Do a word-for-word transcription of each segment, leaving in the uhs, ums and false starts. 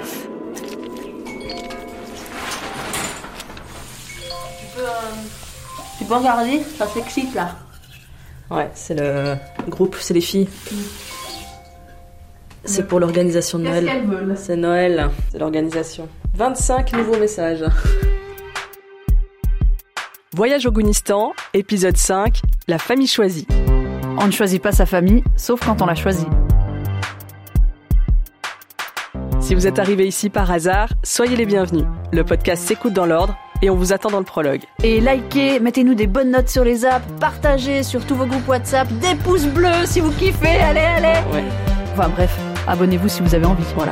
peux, euh... tu peux regarder, ça s'excite là. Ouais, c'est le groupe, c'est les filles. Mm. C'est pour l'organisation de Noël. Qu'est-ce qu'elles veulent ? C'est Noël, c'est l'organisation. vingt-cinq nouveaux messages. Voyage au Gounistan, épisode cinq, la famille choisie. On ne choisit pas sa famille, sauf quand on l'a choisie. Si vous êtes arrivés ici par hasard, soyez les bienvenus. Le podcast s'écoute dans l'ordre et on vous attend dans le prologue. Et likez, mettez-nous des bonnes notes sur les apps, partagez sur tous vos groupes WhatsApp, des pouces bleus si vous kiffez, allez, allez. Ouais. Enfin bref, abonnez-vous si vous avez envie, voilà.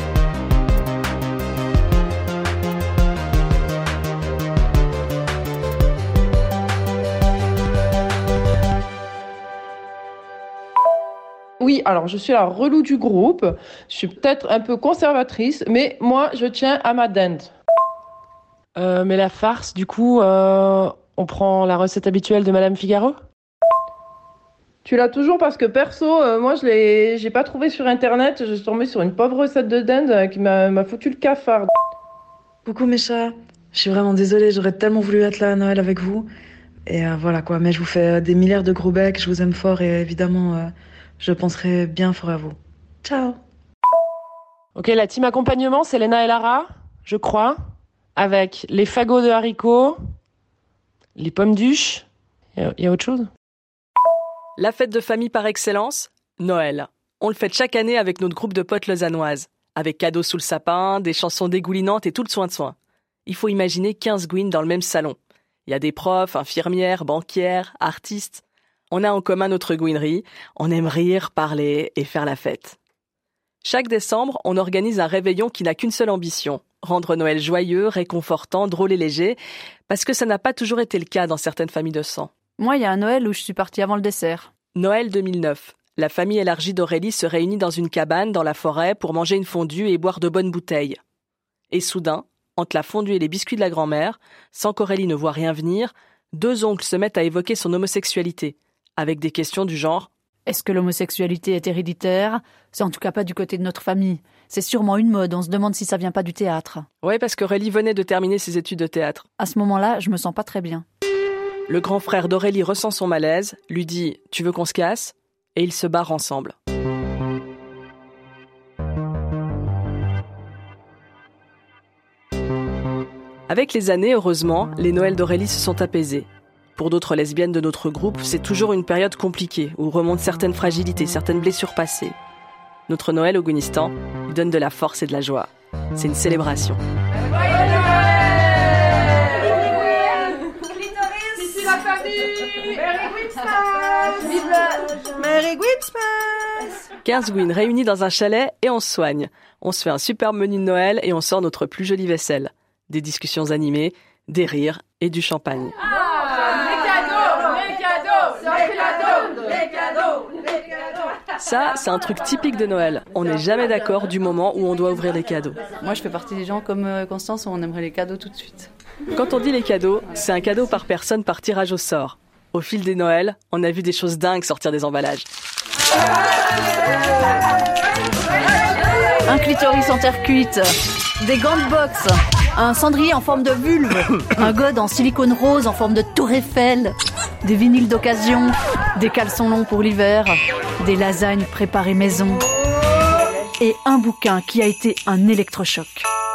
Oui, alors je suis la relou du groupe, je suis peut-être un peu conservatrice, mais moi je tiens à ma dinde. Euh, mais la farce, du coup, euh, on prend la recette habituelle de Madame Figaro ? Tu l'as toujours parce que perso, euh, moi je l'ai, j'ai pas trouvé sur internet, je suis tombée sur une pauvre recette de dinde euh, qui m'a, m'a foutu le cafard. Coucou mes chats, je suis vraiment désolée, j'aurais tellement voulu être là à Noël avec vous. Et euh, voilà quoi, mais je vous fais des milliards de gros becs, je vous aime fort et évidemment... Euh, Je penserai bien fort à vous. Ciao. Ok, la team accompagnement, c'est Léna et Lara, je crois, avec les fagots de haricots, les pommes d'huche. Il y, y a autre chose ? La fête de famille par excellence, Noël. On le fête chaque année avec notre groupe de potes lausannoises, avec cadeaux sous le sapin, des chansons dégoulinantes et tout le soin de soin. Il faut imaginer quinze gouines dans le même salon. Il y a des profs, infirmières, banquières, artistes. On a en commun notre gouinerie, on aime rire, parler et faire la fête. Chaque décembre, on organise un réveillon qui n'a qu'une seule ambition, rendre Noël joyeux, réconfortant, drôle et léger, parce que ça n'a pas toujours été le cas dans certaines familles de sang. Moi, il y a un Noël où je suis partie avant le dessert. Noël deux mille neuf. La famille élargie d'Aurélie se réunit dans une cabane dans la forêt pour manger une fondue et boire de bonnes bouteilles. Et soudain, entre la fondue et les biscuits de la grand-mère, sans qu'Aurélie ne voie rien venir, deux oncles se mettent à évoquer son homosexualité, avec des questions du genre « Est-ce que l'homosexualité est héréditaire ? C'est en tout cas pas du côté de notre famille. C'est sûrement une mode, on se demande si ça vient pas du théâtre. » Ouais, parce qu'Aurélie venait de terminer ses études de théâtre. À ce moment-là, je me sens pas très bien. Le grand frère d'Aurélie ressent son malaise, lui dit « Tu veux qu'on se casse ?» et ils se barrent ensemble. Avec les années, heureusement, les Noëls d'Aurélie se sont apaisés. Pour d'autres lesbiennes de notre groupe, c'est toujours une période compliquée où remontent certaines fragilités, certaines blessures passées. Notre Noël au Gounistan lui donne de la force et de la joie. C'est une célébration. Joyeux Noël ! Clitoris ! Ici la famille ! Merry Christmas ! Vive le Merry Christmas ! quinze gouines réunies dans un chalet et on se soigne. On se fait un superbe menu de Noël et on sort notre plus jolie vaisselle. Des discussions animées, des rires et du champagne. Ça, c'est un truc typique de Noël. On n'est jamais d'accord du moment où on doit ouvrir les cadeaux. Moi, je fais partie des gens comme Constance où on aimerait les cadeaux tout de suite. Quand on dit les cadeaux, c'est un cadeau par personne par tirage au sort. Au fil des Noëls, on a vu des choses dingues sortir des emballages. Un clitoris en terre cuite, des gants de boxe, un cendrier en forme de vulve, un god en silicone rose en forme de tour Eiffel, des vinyles d'occasion, des caleçons longs pour l'hiver, des lasagnes préparées maison et un bouquin qui a été un électrochoc.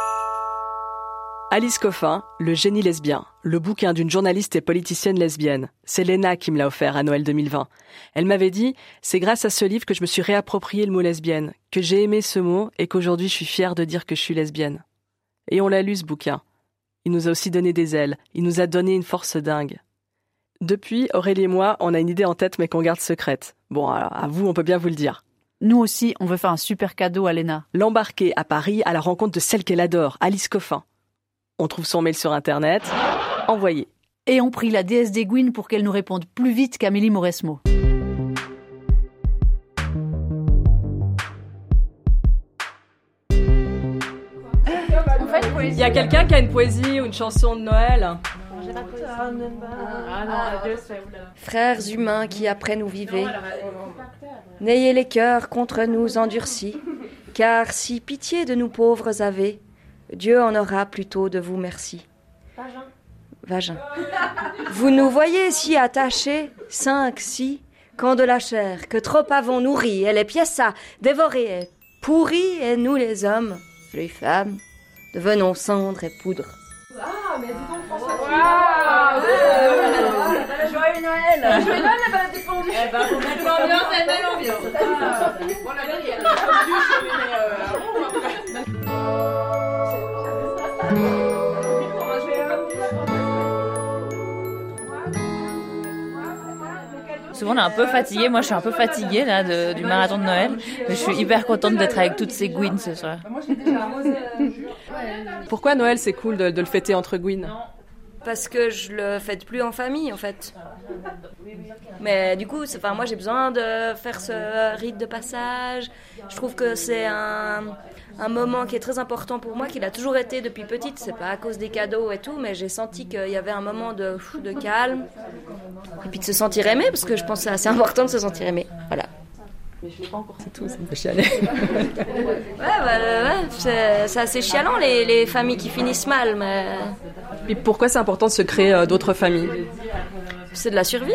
Alice Coffin, Le génie lesbien, le bouquin d'une journaliste et politicienne lesbienne. C'est Léna qui me l'a offert à Noël deux mille vingt. Elle m'avait dit « C'est grâce à ce livre que je me suis réapproprié le mot lesbienne, que j'ai aimé ce mot et qu'aujourd'hui je suis fière de dire que je suis lesbienne. » Et on l'a lu ce bouquin. Il nous a aussi donné des ailes, il nous a donné une force dingue. Depuis, Aurélie et moi, on a une idée en tête mais qu'on garde secrète. Bon, alors, à vous, on peut bien vous le dire. Nous aussi, on veut faire un super cadeau à Léna. L'embarquer à Paris à la rencontre de celle qu'elle adore, Alice Coffin. On trouve son mail sur Internet. Envoyé. Et on prie la déesse des Gouines pour qu'elle nous réponde plus vite qu'Amélie Mauresmo. Il y a quelqu'un qui a une poésie ou une chanson de Noël ? Frères humains qui après nous vivez, n'ayez les cœurs contre nous endurcis, Car si pitié de nous pauvres avez, Dieu en aura plutôt de vous merci. Vagin. Vagin. Vous nous voyez si attachés, cinq, six, quand de la chair que trop avons nourri, et les pièces à dévorer, et pourris, et nous les hommes, les femmes, devenons cendres et poudre. Ah, mais dis donc, François. Waouh! Joyeux Noël! Joyeux Noël, elle va défendu. Eh ben, faut mettre l'ambiance, elle met l'ambiance. Bon, la vérité, elle a défendu, Souvent on est un peu fatigué, moi je suis un peu fatiguée là, de, du marathon de Noël, mais je suis hyper contente d'être avec toutes ces Gwyn ce soir. Pourquoi Noël c'est cool de, de le fêter entre Gwyn? Parce que je le fête plus en famille, en fait. Mais du coup, c'est, enfin, moi, j'ai besoin de faire ce rite de passage. Je trouve que c'est un, un moment qui est très important pour moi, qu'il a toujours été depuis petite. C'est pas à cause des cadeaux et tout, mais j'ai senti qu'il y avait un moment de, de calme. Et puis de se sentir aimé, parce que je pense que c'est assez important de se sentir aimé. Voilà. Mais je l'ai pas encore, c'est tout, ça me fait chialer. Ouais, bah, ouais, c'est, c'est assez chialant, les, les familles qui finissent mal, mais... Et pourquoi c'est important de se créer euh, d'autres familles? C'est de la survie.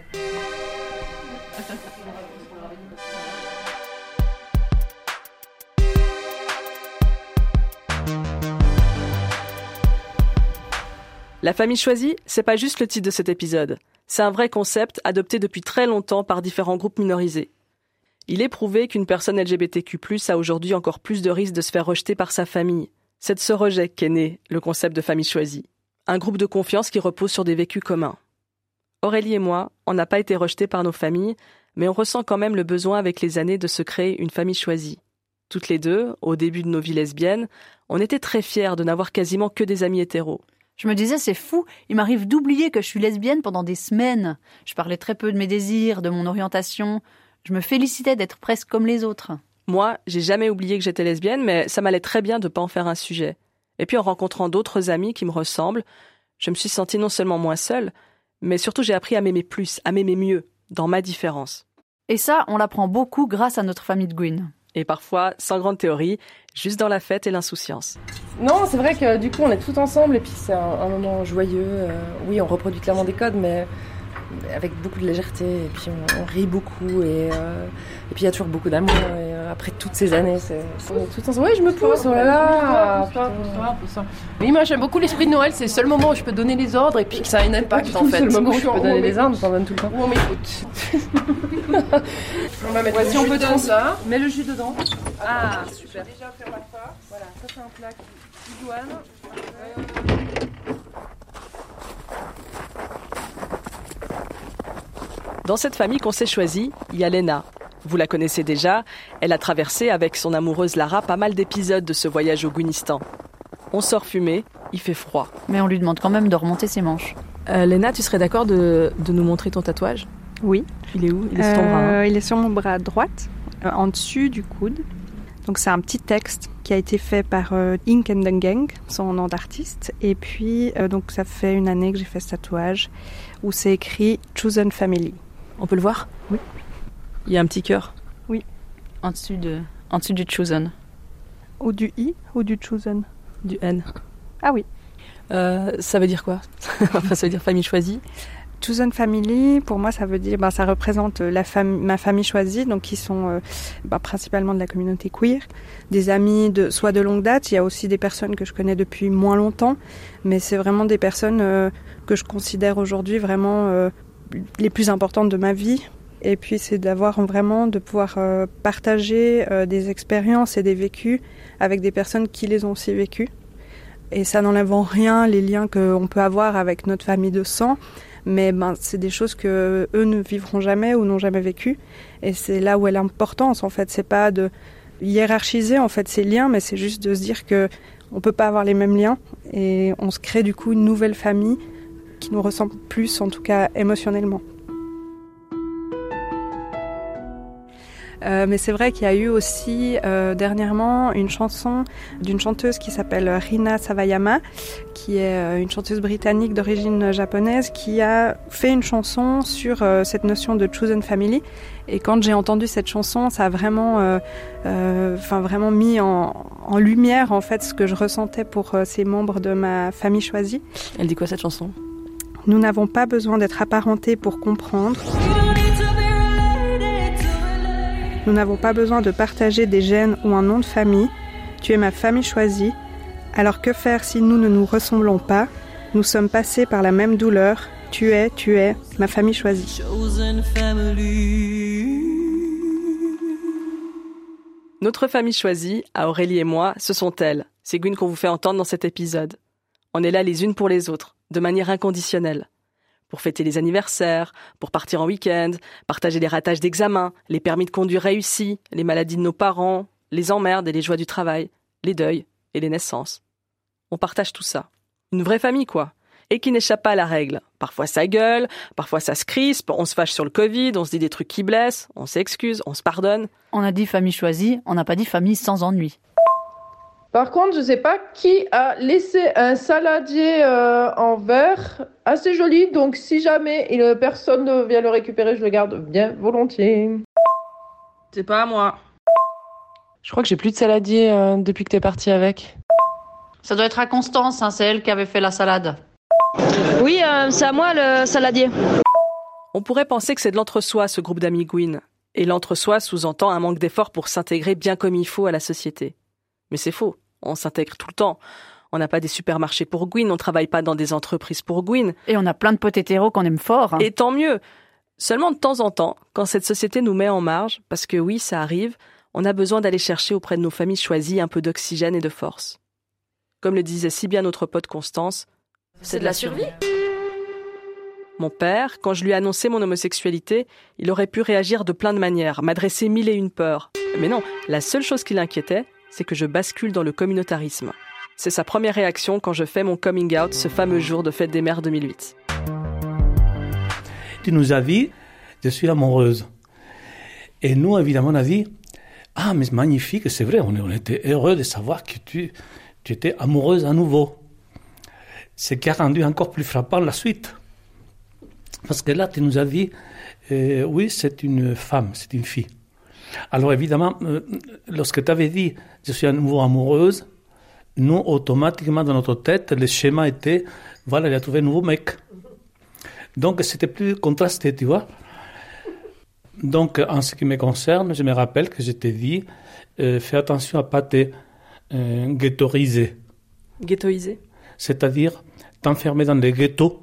La famille choisie, c'est pas juste le titre de cet épisode. C'est un vrai concept adopté depuis très longtemps par différents groupes minorisés. Il est prouvé qu'une personne L G B T Q plus, a aujourd'hui encore plus de risques de se faire rejeter par sa famille. C'est de ce rejet qu'est né le concept de famille choisie. Un groupe de confiance qui repose sur des vécus communs. Aurélie et moi, on n'a pas été rejetés par nos familles, mais on ressent quand même le besoin avec les années de se créer une famille choisie. Toutes les deux, au début de nos vies lesbiennes, on était très fiers de n'avoir quasiment que des amis hétéros. Je me disais, c'est fou, il m'arrive d'oublier que je suis lesbienne pendant des semaines. Je parlais très peu de mes désirs, de mon orientation. Je me félicitais d'être presque comme les autres. Moi, j'ai jamais oublié que j'étais lesbienne, mais ça m'allait très bien de pas en faire un sujet. Et puis en rencontrant d'autres amis qui me ressemblent, je me suis sentie non seulement moins seule, mais surtout j'ai appris à m'aimer plus, à m'aimer mieux, dans ma différence. Et ça, on l'apprend beaucoup grâce à notre famille de Gwyn. Et parfois, sans grande théorie, juste dans la fête et l'insouciance. Non, c'est vrai que du coup, on est tous ensemble et puis c'est un, un moment joyeux. Euh, oui, on reproduit clairement des codes, mais avec beaucoup de légèreté. Et puis on, on rit beaucoup et, euh, et puis il y a toujours beaucoup d'amour. Et euh, après toutes ces années, c'est, on est tous ensemble. Oui, je me pousse, voilà. Oui, moi j'aime beaucoup l'esprit de Noël. C'est le seul moment où je peux donner les ordres et puis que ça a un impact en fait. C'est le moment où je peux donner les ordres, j'en donne tout le temps. On m'écoute. On va mettre ouais, si on peut dans ça. Mets le jus dedans. Ah, super. Déjà faire la farce. Voilà, ça c'est un plat qui douane. Dans cette famille qu'on s'est choisie, il y a Léna. Vous la connaissez déjà, elle a traversé avec son amoureuse Lara pas mal d'épisodes de ce voyage au Gwynistan. On sort fumer, il fait froid. Mais on lui demande quand même de remonter ses manches. Euh, Léna, tu serais d'accord de, de nous montrer ton tatouage ? Oui. Il est où ? Il est sur ton euh, bras, hein. Il est sur mon bras droite, euh, en dessus du coude. Donc c'est un petit texte qui a été fait par euh, Ink and the Gang, son nom d'artiste. Et puis euh, donc ça fait une année que j'ai fait ce tatouage où c'est écrit Chosen Family. On peut le voir ? Oui. Il y a un petit cœur ? Oui. En dessus, de, en dessus du Chosen. Ou du I ou du Chosen ? Du N. Ah oui. Euh, ça veut dire quoi ? Enfin, ça veut dire famille choisie ? Chosen Family, pour moi, ça veut dire, ben, ça représente la fam- ma famille choisie, donc qui sont euh, ben, principalement de la communauté queer, des amis de soit de longue date. Il y a aussi des personnes que je connais depuis moins longtemps, mais c'est vraiment des personnes euh, que je considère aujourd'hui vraiment euh, les plus importantes de ma vie. Et puis c'est d'avoir vraiment de pouvoir euh, partager euh, des expériences et des vécus avec des personnes qui les ont aussi vécus. Et ça n'enlève en rien les liens qu'on peut avoir avec notre famille de sang. Mais ben, c'est des choses que eux ne vivront jamais ou n'ont jamais vécues. Et c'est là où est l'importance, en fait. C'est pas de hiérarchiser, en fait, ces liens, mais c'est juste de se dire que on peut pas avoir les mêmes liens. Et on se crée, du coup, une nouvelle famille qui nous ressemble plus, en tout cas, émotionnellement. Euh, mais c'est vrai qu'il y a eu aussi euh, dernièrement une chanson d'une chanteuse qui s'appelle Rina Sawayama, qui est euh, une chanteuse britannique d'origine japonaise, qui a fait une chanson sur euh, cette notion de chosen family. Et quand j'ai entendu cette chanson, ça a vraiment, euh, euh, enfin vraiment mis en, en lumière en fait ce que je ressentais pour euh, ces membres de ma famille choisie. Elle dit quoi cette chanson ? Nous n'avons pas besoin d'être apparentés pour comprendre. Nous n'avons pas besoin de partager des gènes ou un nom de famille. Tu es ma famille choisie. Alors que faire si nous ne nous ressemblons pas ? Nous sommes passés par la même douleur. Tu es, tu es ma famille choisie. Notre famille choisie, à Aurélie et moi, ce sont elles. C'est Gwyn qu'on vous fait entendre dans cet épisode. On est là les unes pour les autres, de manière inconditionnelle. Pour fêter les anniversaires, pour partir en week-end, partager les ratages d'examen, les permis de conduire réussis, les maladies de nos parents, les emmerdes et les joies du travail, les deuils et les naissances. On partage tout ça. Une vraie famille, quoi. Et qui n'échappe pas à la règle. Parfois ça gueule, parfois ça se crispe, on se fâche sur le Covid, on se dit des trucs qui blessent, on s'excuse, on se pardonne. On a dit famille choisie, on n'a pas dit famille sans ennui. Par contre, je ne sais pas qui a laissé un saladier euh, en verre assez joli. Donc, si jamais il, personne ne vient le récupérer, je le garde bien volontiers. C'est pas à moi. Je crois que j'ai plus de saladier euh, depuis que t'es partie avec. Ça doit être à Constance, hein, c'est elle qui avait fait la salade. Oui, euh, c'est à moi le saladier. On pourrait penser que c'est de l'entre-soi, ce groupe d'amis Gwyn. Et l'entre-soi sous-entend un manque d'effort pour s'intégrer bien comme il faut à la société. Mais c'est faux. On s'intègre tout le temps. On n'a pas des supermarchés pour Gwyn, on travaille pas dans des entreprises pour Gwyn. Et on a plein de potes hétéros qu'on aime fort. Hein. Et tant mieux. Seulement de temps en temps, quand cette société nous met en marge, parce que oui, ça arrive, on a besoin d'aller chercher auprès de nos familles choisies un peu d'oxygène et de force. Comme le disait si bien notre pote Constance, c'est de la survie. Mon père, quand je lui ai annoncé mon homosexualité, il aurait pu réagir de plein de manières, m'adresser mille et une peurs. Mais non, la seule chose qui l'inquiétait, c'est que je bascule dans le communautarisme. C'est sa première réaction quand je fais mon coming out ce fameux jour de Fête des Mères deux mille huit. Tu nous as dit, je suis amoureuse. Et nous, évidemment, on a dit, ah, mais c'est magnifique, c'est vrai, on était heureux de savoir que tu, tu étais amoureuse à nouveau. Ce qui a rendu encore plus frappant la suite. Parce que là, tu nous as dit, euh, oui, c'est une femme, c'est une fille. Alors évidemment, euh, lorsque tu avais dit « je suis à nouveau amoureuse », nous, automatiquement, dans notre tête, le schéma était « voilà, il a trouvé un nouveau mec ». Donc, c'était plus contrasté, tu vois. Donc, en ce qui me concerne, je me rappelle que je t'ai dit euh, « fais attention à ne pas te euh, ghettoiser ». Ghettoiser ? C'est-à-dire t'enfermer dans les ghettos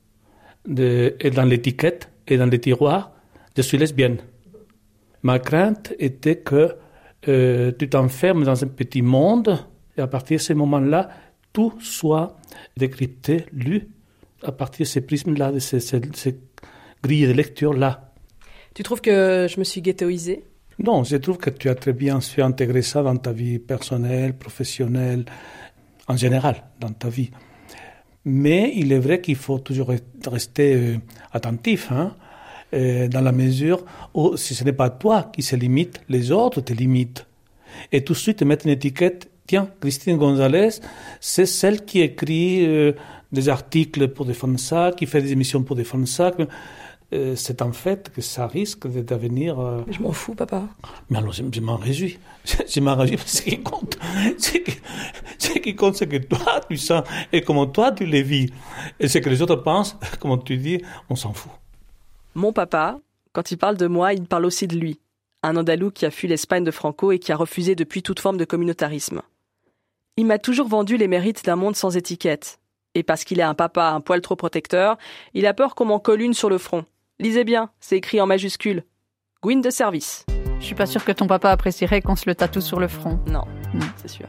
de, et dans l'étiquette et dans les tiroirs « je suis lesbienne ». Ma crainte était que euh, tu t'enfermes dans un petit monde et à partir de ce moment-là, tout soit décrypté, lu, à partir de ces prismes-là, de ces, ces, ces grilles de lecture-là. Tu trouves que je me suis ghettoisée ? Non, je trouve que tu as très bien su intégrer ça dans ta vie personnelle, professionnelle, en général, dans ta vie. Mais il est vrai qu'il faut toujours rester euh, attentif, hein. Euh, dans la mesure où si ce n'est pas toi qui se limite, les autres te limitent. Et tout de suite te mettre une étiquette, tiens, Christine Gonzalez, c'est celle qui écrit euh, des articles pour défendre ça, qui fait des émissions pour défendre ça. Euh, c'est en fait que ça risque de devenir... Euh... Je m'en fous, papa. Mais alors, je, je m'en réjouis. Je, je m'en réjouis parce que ce qui compte, c'est que, ce qui compte, c'est que toi, tu sens, et comment toi, tu les vis. Et ce que les autres pensent, comme tu dis, on s'en fout. Mon papa, quand il parle de moi, il parle aussi de lui. Un Andalou qui a fui l'Espagne de Franco et qui a refusé depuis toute forme de communautarisme. Il m'a toujours vendu les mérites d'un monde sans étiquette. Et parce qu'il est un papa un poil trop protecteur, il a peur qu'on m'en colle une sur le front. Lisez bien, c'est écrit en majuscule. Gwyn de service. Je suis pas sûre que ton papa apprécierait qu'on se le tatoue sur le front. Non, non. C'est sûr.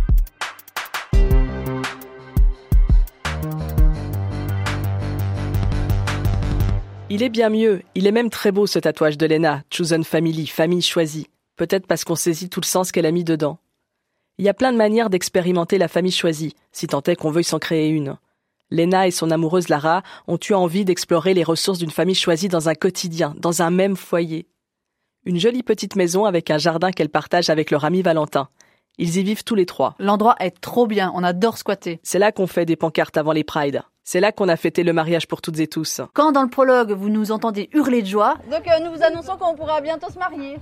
Il est bien mieux, il est même très beau ce tatouage de Léna, Chosen Family, famille choisie. Peut-être parce qu'on saisit tout le sens qu'elle a mis dedans. Il y a plein de manières d'expérimenter la famille choisie, si tant est qu'on veuille s'en créer une. Léna et son amoureuse Lara ont eu envie d'explorer les ressources d'une famille choisie dans un quotidien, dans un même foyer. Une jolie petite maison avec un jardin qu'elle partage avec leur ami Valentin. Ils y vivent tous les trois. L'endroit est trop bien, on adore squatter. C'est là qu'on fait des pancartes avant les prides. C'est là qu'on a fêté le mariage pour toutes et tous. Quand dans le prologue, vous nous entendez hurler de joie... Donc euh, nous vous annonçons qu'on pourra bientôt se marier.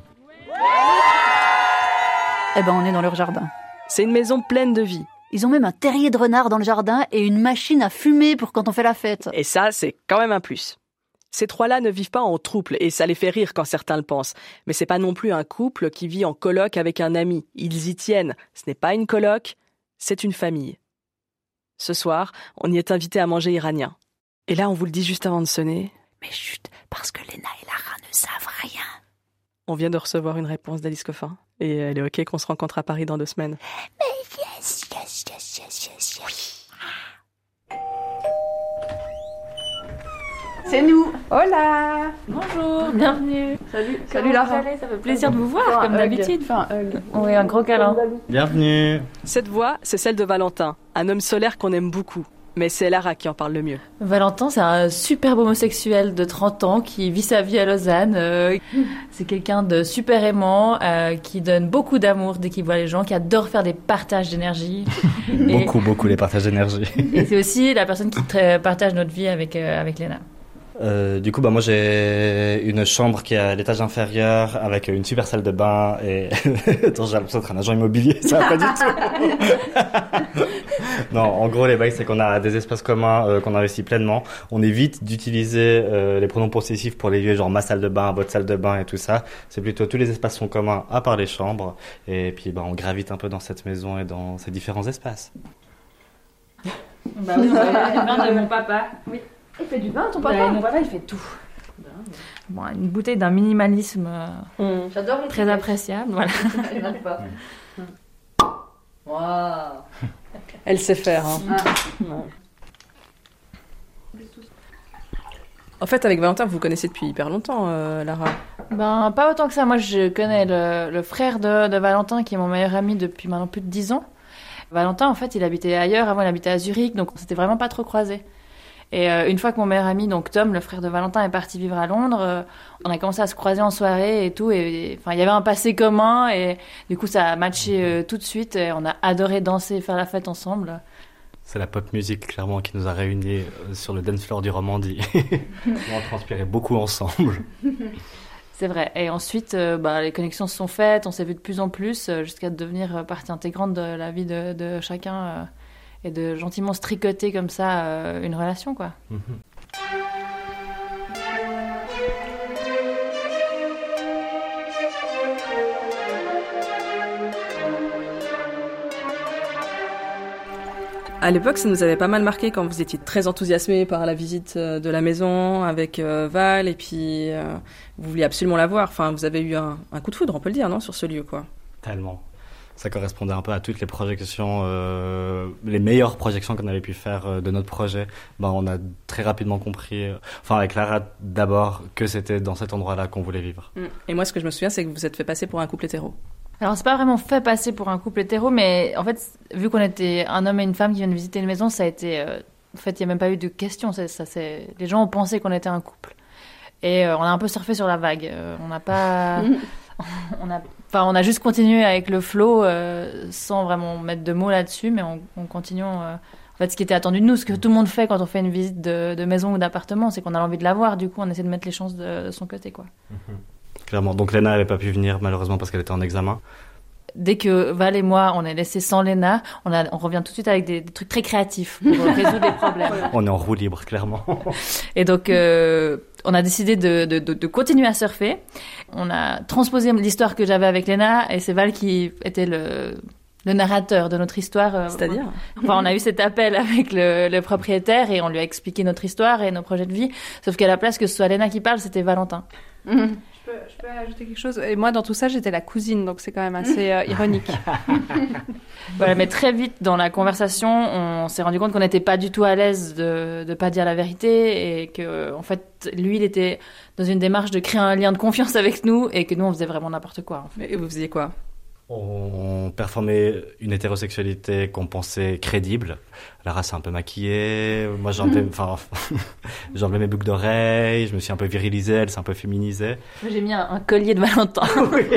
Eh ben, on est dans leur jardin. C'est une maison pleine de vie. Ils ont même un terrier de renard dans le jardin et une machine à fumer pour quand on fait la fête. Et ça, c'est quand même un plus. Ces trois-là ne vivent pas en trouble et ça les fait rire quand certains le pensent. Mais c'est pas non plus un couple qui vit en coloc avec un ami. Ils y tiennent. Ce n'est pas une coloc, c'est une famille. Ce soir, on y est invité à manger iranien. Et là, on vous le dit juste avant de sonner. Mais chut, parce que Léna et Lara ne savent rien. On vient de recevoir une réponse d'Alice Coffin. Et elle est OK qu'on se rencontre à Paris dans deux semaines. Mais yes, yes, yes, yes, yes, yes. C'est nous. Hola. Bonjour, bienvenue. Salut. Salut Lara. Ça fait plaisir de vous voir, comme d'habitude. Enfin, hug. Oui, un gros câlin. Bienvenue. Cette voix, c'est celle de Valentin, un homme solaire qu'on aime beaucoup. Mais c'est Lara qui en parle le mieux. Valentin, c'est un superbe homosexuel de trente ans qui vit sa vie à Lausanne. Euh, c'est quelqu'un de super aimant, euh, qui donne beaucoup d'amour dès qu'il voit les gens, qui adore faire des partages d'énergie. beaucoup, beaucoup les partages d'énergie. Et c'est aussi la personne qui tra- partage notre vie avec, euh, avec Léna. Euh, du coup, bah, moi, j'ai une chambre qui est à l'étage inférieur avec une super salle de bain et attends, j'ai l'impression d'être un agent immobilier, ça va pas du tout. Non, en gros, les bails, c'est qu'on a des espaces communs euh, qu'on investit pleinement. On évite d'utiliser euh, les pronoms possessifs pour les lieux, genre ma salle de bain, votre salle de bain et tout ça. C'est plutôt tous les espaces sont communs à part les chambres. Et puis, bah, on gravite un peu dans cette maison et dans ces différents espaces. Bah oui, on va faire du bain de mon papa. Oui. Il fait du bain, ton Bah, papa mon papa, il fait tout. Bon, une bouteille d'un minimalisme euh, mmh. J'adore les très appréciable. Voilà. Waouh. Elle sait faire. Hein. Ah. En fait, avec Valentin, vous vous connaissez depuis hyper longtemps, euh, Lara. Ben, pas autant que ça. Moi, je connais le, le frère de, de Valentin, qui est mon meilleur ami depuis maintenant plus de dix ans. Valentin, en fait, il habitait ailleurs. Avant, il habitait à Zurich, donc on s'était vraiment pas trop croisés. Et euh, une fois que mon meilleur ami, donc Tom, le frère de Valentin, est parti vivre à Londres, euh, on a commencé à se croiser en soirée et tout. Et enfin, il y avait un passé commun et du coup, ça a matché euh, tout de suite. Et on a adoré danser et faire la fête ensemble. C'est la pop music, clairement, qui nous a réunis sur le dance floor du Romandie. On transpirait beaucoup ensemble. C'est vrai. Et ensuite, euh, bah, les connexions se sont faites, on s'est vu de plus en plus, euh, jusqu'à devenir partie intégrante de la vie de, de chacun. Euh, et de gentiment se tricoter comme ça euh, une relation, quoi. Mmh. À l'époque, ça nous avait pas mal marqué quand vous étiez très enthousiasmés par la visite de la maison avec euh, Val, et puis euh, vous vouliez absolument la voir. Enfin, vous avez eu un, un coup de foudre, on peut le dire, non, sur ce lieu, quoi. Tellement. Ça correspondait un peu à toutes les projections, euh, les meilleures projections qu'on avait pu faire euh, de notre projet. Ben, on a très rapidement compris, euh, enfin avec Lara d'abord, que c'était dans cet endroit-là qu'on voulait vivre. Et moi, ce que je me souviens, c'est que vous êtes fait passer pour un couple hétéro. Alors, c'est pas vraiment fait passer pour un couple hétéro, mais en fait, vu qu'on était un homme et une femme qui viennent visiter une maison, ça a été... Euh, en fait, il n'y a même pas eu de question. Ça, ça, c'est... Les gens ont pensé qu'on était un couple. Et euh, on a un peu surfé sur la vague. Euh, on n'a pas... on a... Enfin, on a juste continué avec le flow euh, sans vraiment mettre de mots là-dessus, mais on, on continue... Euh... En fait, ce qui était attendu de nous, ce que tout le monde fait quand on fait une visite de, de maison ou d'appartement, c'est qu'on a envie de la voir. Du coup, on essaie de mettre les chances de, de son côté, quoi. Mm-hmm. Clairement. Donc Léna n'avait pas pu venir malheureusement parce qu'elle était en examen. Dès que Val et moi, on est laissés sans Léna, on, a, on revient tout de suite avec des, des trucs très créatifs pour résoudre les problèmes. On est en roue libre, clairement. Et donc, euh, on a décidé de, de, de, de continuer à surfer. On a transposé l'histoire que j'avais avec Léna et c'est Val qui était le... le narrateur de notre histoire. C'est-à-dire ? Enfin, on a eu cet appel avec le, le propriétaire et on lui a expliqué notre histoire et nos projets de vie. Sauf qu'à la place que ce soit Léna qui parle, c'était Valentin. Mmh. Je, peux, je peux ajouter quelque chose ? Et moi, dans tout ça, j'étais la cousine, donc c'est quand même assez euh, ironique. Voilà, mais très vite, dans la conversation, on s'est rendu compte qu'on n'était pas du tout à l'aise de ne pas dire la vérité et que, en fait, lui, il était dans une démarche de créer un lien de confiance avec nous et que nous, on faisait vraiment n'importe quoi. En fait. Et vous faisiez quoi ? On performé une hétérosexualité qu'on pensait crédible. Lara s'est un peu maquillée, moi j'ai enlevé, enfin, j'ai enlevé mes boucles d'oreilles, je me suis un peu virilisé, elle s'est un peu féminisée. Moi, j'ai mis un, un collier de Valentin.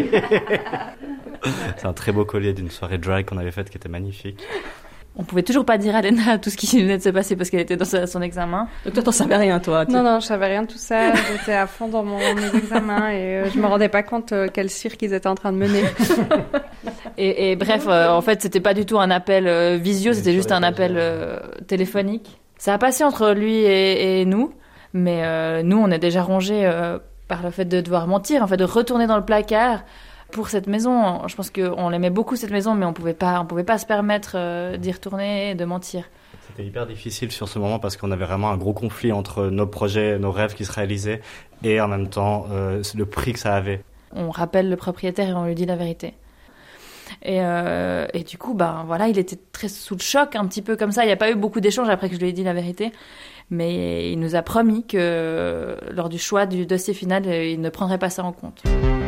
C'est un très beau collier d'une soirée drag qu'on avait faite qui était magnifique. On pouvait toujours pas dire à Léna tout ce qui venait de se passer parce qu'elle était dans sa, son examen. Donc toi, t'en savais rien, toi. Non, non, je savais rien de tout ça. J'étais à fond dans mon, mes examens et euh, je me rendais pas compte euh, quel cirque ils étaient en train de mener. et, et bref, euh, en fait, c'était pas du tout un appel euh, visio, c'était juste un appel euh, téléphonique. Ça a passé entre lui et, et nous, mais euh, nous, on est déjà rongés euh, par le fait de devoir mentir, en fait, de retourner dans le placard. Pour cette maison, je pense qu'on aimait beaucoup cette maison, mais on pouvait pas, on pouvait pas se permettre euh, d'y retourner et de mentir. C'était hyper difficile sur ce moment parce qu'on avait vraiment un gros conflit entre nos projets, nos rêves qui se réalisaient et en même temps euh, le prix que ça avait. On rappelle le propriétaire et on lui dit la vérité. Et, euh, et du coup, ben voilà, il était très sous le choc, un petit peu comme ça. Il n'y a pas eu beaucoup d'échanges après que je lui ai dit la vérité, mais il nous a promis que lors du choix du dossier final, il ne prendrait pas ça en compte.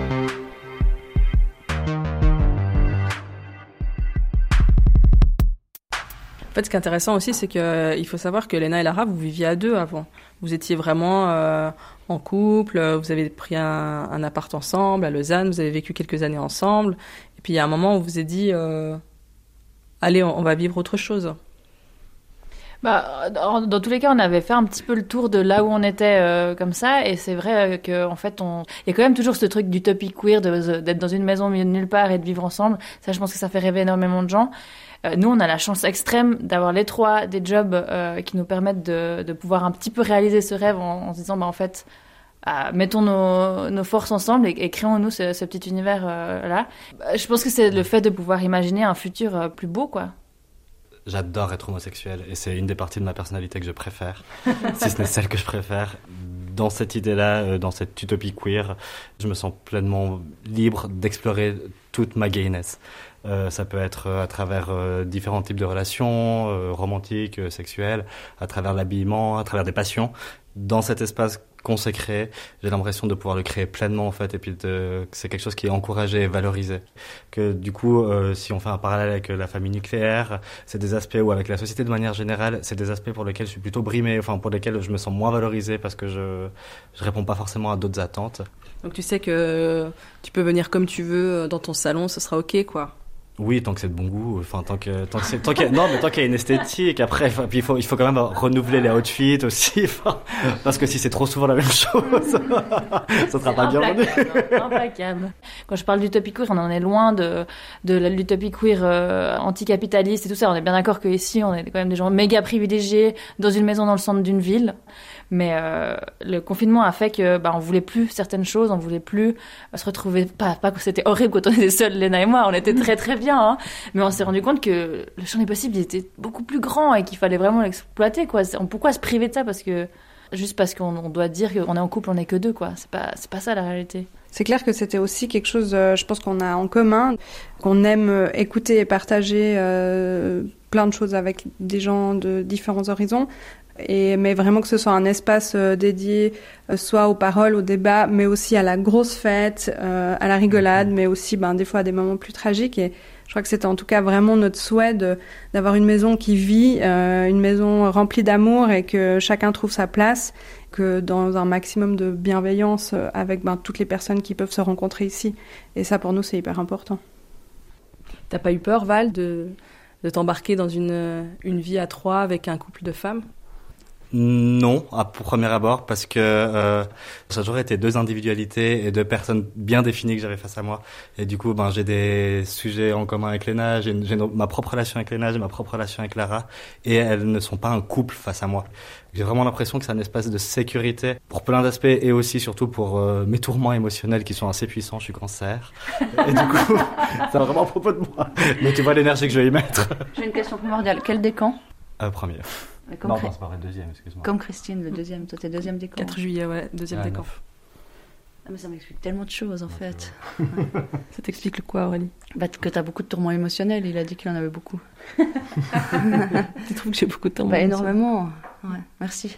En fait, ce qui est intéressant aussi, c'est qu'il euh, faut savoir que Léna et Lara, vous viviez à deux avant. Vous étiez vraiment euh, en couple, vous avez pris un, un appart ensemble à Lausanne, vous avez vécu quelques années ensemble. Et puis il y a un moment où vous vous êtes dit, euh, allez, on, on va vivre autre chose. Bah, dans, dans tous les cas, on avait fait un petit peu le tour de là où on était euh, comme ça, et c'est vrai que en fait, on, il y a quand même toujours ce truc d'utopie queer, de, d'être dans une maison au milieu de nulle part et de vivre ensemble. Ça, je pense que ça fait rêver énormément de gens. Euh, nous, on a la chance extrême d'avoir les trois des jobs euh, qui nous permettent de, de pouvoir un petit peu réaliser ce rêve en, en se disant, bah en fait, euh, mettons nos, nos forces ensemble et, et créons-nous ce, ce petit univers euh, là. Je pense que c'est le fait de pouvoir imaginer un futur euh, plus beau, quoi. J'adore être homosexuel et c'est une des parties de ma personnalité que je préfère, si ce n'est celle que je préfère. Dans cette idée-là, dans cette utopie queer, je me sens pleinement libre d'explorer toute ma gayness. Euh, ça peut être à travers euh, différents types de relations, euh, romantiques, euh, sexuelles, à travers l'habillement, à travers des passions. Dans cet espace qu'on s'est créé, j'ai l'impression de pouvoir le créer pleinement en fait, et puis de, que c'est quelque chose qui est encouragé et valorisé. Que du coup, euh, si on fait un parallèle avec la famille nucléaire, c'est des aspects où avec la société de manière générale, c'est des aspects pour lesquels je suis plutôt brimé, enfin pour lesquels je me sens moins valorisé parce que je je réponds pas forcément à d'autres attentes. Donc tu sais que tu peux venir comme tu veux dans ton salon, ce sera ok quoi. Oui, tant que c'est de bon goût, enfin tant que tant que c'est tant qu'il y a, non mais tant qu'il y a une esthétique. Après, enfin, puis il faut il faut quand même renouveler les outfits aussi, enfin, parce que si c'est trop souvent la même chose, ça sera pas bien venu. Implacable. Quand je parle d'utopie queer, on en est loin de de l'utopie queer euh, anticapitaliste et tout ça. On est bien d'accord que ici, on est quand même des gens méga privilégiés dans une maison dans le centre d'une ville. Mais euh, le confinement a fait que bah on voulait plus certaines choses, on voulait plus se retrouver, pas pas que c'était horrible quand on était seuls, Léna et moi, on était très très bien, hein, mais on s'est rendu compte que le champ des possibles il était beaucoup plus grand et qu'il fallait vraiment l'exploiter quoi. Pourquoi se priver de ça parce que juste parce qu'on on doit dire qu'on est en couple, on n'est que deux quoi. C'est pas c'est pas ça la réalité. C'est clair que c'était aussi quelque chose, euh, je pense qu'on a en commun, qu'on aime écouter et partager euh, plein de choses avec des gens de différents horizons. Et, mais vraiment que ce soit un espace euh, dédié euh, soit aux paroles, au débat, mais aussi à la grosse fête, euh, à la rigolade, mais aussi ben, des fois à des moments plus tragiques. Et je crois que c'était en tout cas vraiment notre souhait de, d'avoir une maison qui vit, euh, une maison remplie d'amour et que chacun trouve sa place, que dans un maximum de bienveillance avec ben, toutes les personnes qui peuvent se rencontrer ici. Et ça pour nous c'est hyper important. T'as pas eu peur Val de, de t'embarquer dans une, une vie à trois avec un couple de femmes ? Non, à premier abord, parce que euh, ça a toujours été deux individualités et deux personnes bien définies que j'avais face à moi. Et du coup, ben j'ai des sujets en commun avec Léna, j'ai, j'ai ma propre relation avec Léna, j'ai ma propre relation avec Lara, et elles ne sont pas un couple face à moi. J'ai vraiment l'impression que c'est un espace de sécurité pour plein d'aspects et aussi surtout pour euh, mes tourments émotionnels qui sont assez puissants. Je suis cancer et du coup, c'est vraiment à propos de moi. Mais tu vois l'énergie que je vais y mettre. J'ai une question primordiale. Quel décan ? Euh, premier. Comme non, Chri- non, c'est pas vrai, deuxième, excuse-moi. Comme Christine, le deuxième. Toi, t'es deuxième décan. quatre juillet, ouais, deuxième Ah, décan. neuf. Ah, mais ça m'explique tellement de choses, en Ouais, fait. Ça t'explique le quoi, Aurélie ? Bah, que t'as beaucoup de tourments émotionnels. Il a dit qu'il en avait beaucoup. Tu trouves que j'ai beaucoup de temps ? Bah, énormément. Ouais, merci.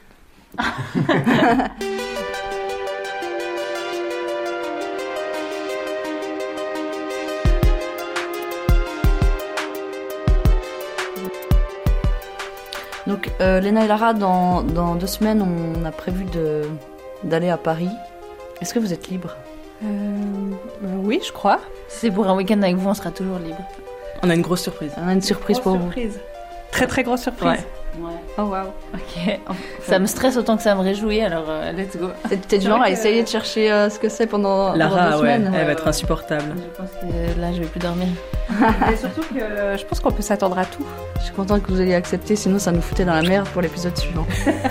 Donc, euh, Léna et Lara, dans, dans deux semaines, on a prévu de, d'aller à Paris. Est-ce que vous êtes libres ? euh, euh, Oui, je crois. C'est pour un week-end avec vous, on sera toujours libre. On a une grosse surprise. On a une surprise Grosse pour surprise. Très très grosse surprise. Ouais. Ouais. Oh waouh. Ok. Ça me stresse autant que ça me réjouit, alors euh, let's go. T'es, t'es du genre à que- essayer de chercher euh, ce que c'est pendant, pendant Lara, deux ouais, semaines. elle va être insupportable. Je pense que là, je vais plus dormir. Et surtout que euh, je pense qu'on peut s'attendre à tout. Je suis contente que vous ayez accepté, sinon ça nous foutait dans la merde pour l'épisode suivant.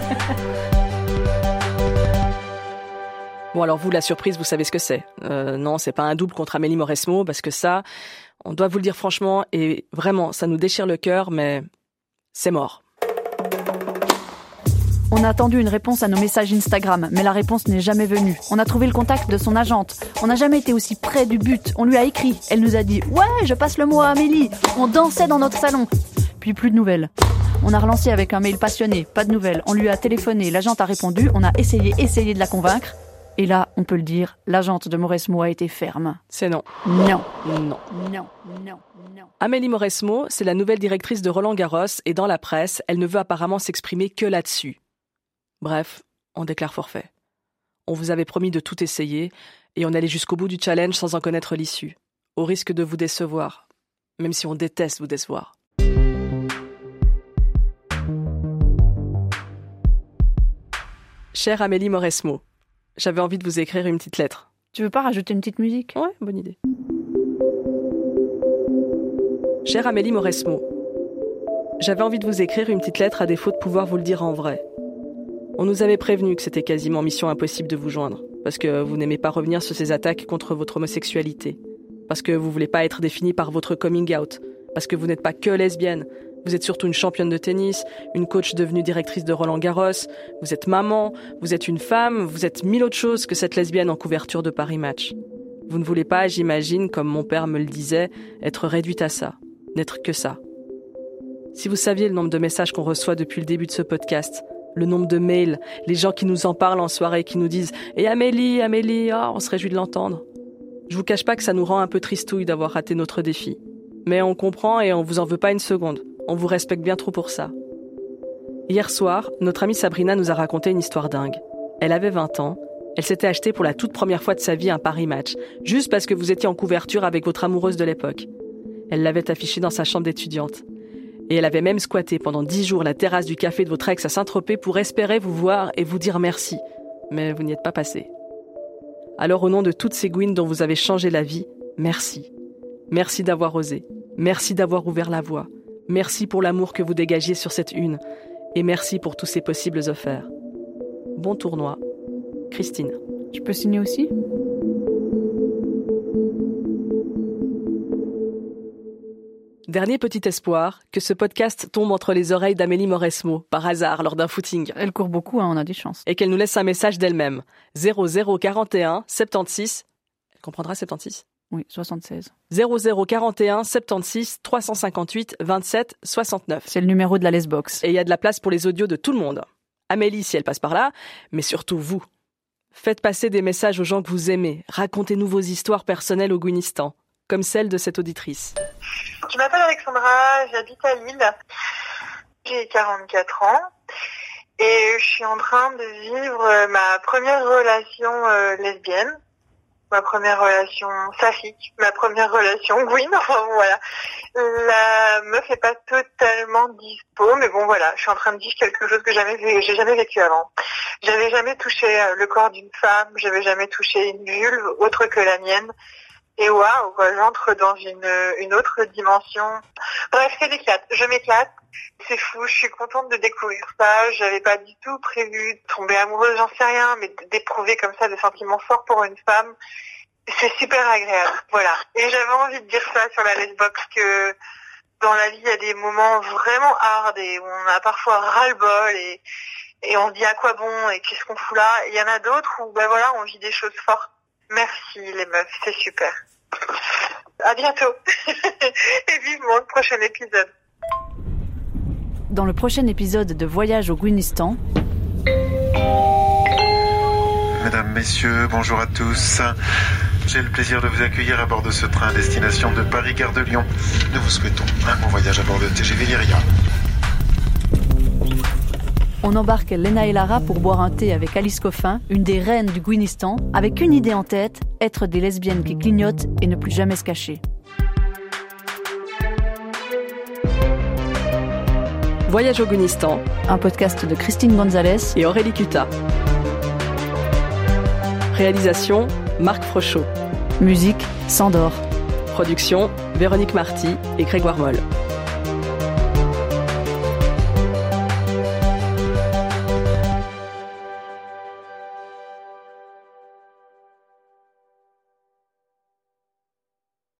Bon alors vous, la surprise, vous savez ce que c'est. Euh, non, c'est pas un double contre Amélie Mauresmo, parce que ça, on doit vous le dire franchement, et vraiment, ça nous déchire le cœur, mais c'est mort. On a attendu une réponse à nos messages Instagram, mais la réponse n'est jamais venue. On a trouvé le contact de son agente. On n'a jamais été aussi près du but. On lui a écrit. Elle nous a dit « Ouais, je passe le mot à Amélie ». On dansait dans notre salon. Puis plus de nouvelles. On a relancé avec un mail passionné. Pas de nouvelles. On lui a téléphoné. L'agente a répondu. On a essayé, essayé de la convaincre. Et là, on peut le dire, l'agente de Mauresmo a été ferme. C'est non. Non. Non. Non. Non. Non. Amélie Mauresmo, c'est la nouvelle directrice de Roland Garros, et dans la presse, elle ne veut apparemment s'exprimer que là-dessus. Bref, on déclare forfait. On vous avait promis de tout essayer, et on allait jusqu'au bout du challenge sans en connaître l'issue, au risque de vous décevoir, même si on déteste vous décevoir. Chère Amélie Mauresmo, j'avais envie de vous écrire une petite lettre. Tu veux pas rajouter une petite musique ? Ouais, bonne idée. Chère Amélie Mauresmo, j'avais envie de vous écrire une petite lettre à défaut de pouvoir vous le dire en vrai. On nous avait prévenu que c'était quasiment mission impossible de vous joindre, parce que vous n'aimez pas revenir sur ces attaques contre votre homosexualité, parce que vous voulez pas être définie par votre coming out, parce que vous n'êtes pas que lesbienne, vous êtes surtout une championne de tennis, une coach devenue directrice de Roland Garros, vous êtes maman, vous êtes une femme, vous êtes mille autres choses que cette lesbienne en couverture de Paris Match. Vous ne voulez pas, j'imagine, comme mon père me le disait, être réduite à ça, n'être que ça. Si vous saviez le nombre de messages qu'on reçoit depuis le début de ce podcast, le nombre de mails, les gens qui nous en parlent en soirée, qui nous disent « Et Amélie, Amélie, oh, on se réjouit de l'entendre ». Je vous cache pas que ça nous rend un peu tristouille d'avoir raté notre défi. Mais on comprend et on vous en veut pas une seconde. On vous respecte bien trop pour ça. Hier soir, notre amie Sabrina nous a raconté une histoire dingue. Elle avait vingt ans, elle s'était achetée pour la toute première fois de sa vie un Paris Match, juste parce que vous étiez en couverture avec votre amoureuse de l'époque. Elle l'avait affiché dans sa chambre d'étudiante. Et elle avait même squatté pendant dix jours la terrasse du café de votre ex à Saint-Tropez pour espérer vous voir et vous dire merci. Mais vous n'y êtes pas passé. Alors au nom de toutes ces gouines dont vous avez changé la vie, merci. Merci d'avoir osé. Merci d'avoir ouvert la voie. Merci pour l'amour que vous dégagiez sur cette une. Et merci pour tous ces possibles offerts. Bon tournoi. Christine. Je peux signer aussi ? Dernier petit espoir, que ce podcast tombe entre les oreilles d'Amélie Mauresmo, par hasard, lors d'un footing. Elle court beaucoup, hein, on a des chances. Et qu'elle nous laisse un message d'elle-même. zéro zéro quarante et un soixante-seize. Elle comprendra soixante-seize ? Oui, soixante-seize. zéro zéro quarante et un soixante-seize trois cent cinquante-huit vingt-sept soixante-neuf. C'est le numéro de la Lesbox. Et il y a de la place pour les audios de tout le monde. Amélie, si elle passe par là, mais surtout vous. Faites passer des messages aux gens que vous aimez. Racontez-nous vos histoires personnelles au Gouinistan, comme celle de cette auditrice. Je m'appelle Alexandra, j'habite à Lille. J'ai quarante-quatre ans et je suis en train de vivre ma première relation euh, lesbienne. Ma première relation saphique, ma première relation Gwyn, enfin voilà. La meuf est pas totalement dispo, mais bon voilà, je suis en train de vivre quelque chose que jamais vu, j'ai jamais vécu avant. J'avais jamais touché le corps d'une femme, j'avais jamais touché une vulve autre que la mienne. Et waouh, quoi, j'entre dans une, une autre dimension. Bref, c'est l'éclate, je m'éclate. C'est fou, je suis contente de découvrir ça. J'avais pas du tout prévu de tomber amoureuse, j'en sais rien, mais d'éprouver comme ça des sentiments forts pour une femme, c'est super agréable. Voilà. Et j'avais envie de dire ça sur la Lesbox, que dans la vie, il y a des moments vraiment hard et où on a parfois ras-le-bol et, et on se dit à quoi bon et qu'est-ce qu'on fout là. Il y en a d'autres où, ben voilà, on vit des choses fortes. Merci les meufs, c'est super. À bientôt. Et vivement le prochain épisode. Dans le prochain épisode de Voyage au Gouinistan. Mesdames, Messieurs, bonjour à tous. J'ai le plaisir de vous accueillir à bord de ce train à destination de Paris-Gare de Lyon. Nous vous souhaitons un bon voyage à bord de T G V Lyria. On embarque Lena et Lara pour boire un thé avec Alice Coffin, une des reines du Gouinistan, avec une idée en tête, être des lesbiennes qui clignotent et ne plus jamais se cacher. Voyage au Gouinistan, un podcast de Christine Gonzalez et Aurélie Cuta. Réalisation, Marc Frochot. Musique, Sandor. Production, Véronique Marty et Grégoire Moll.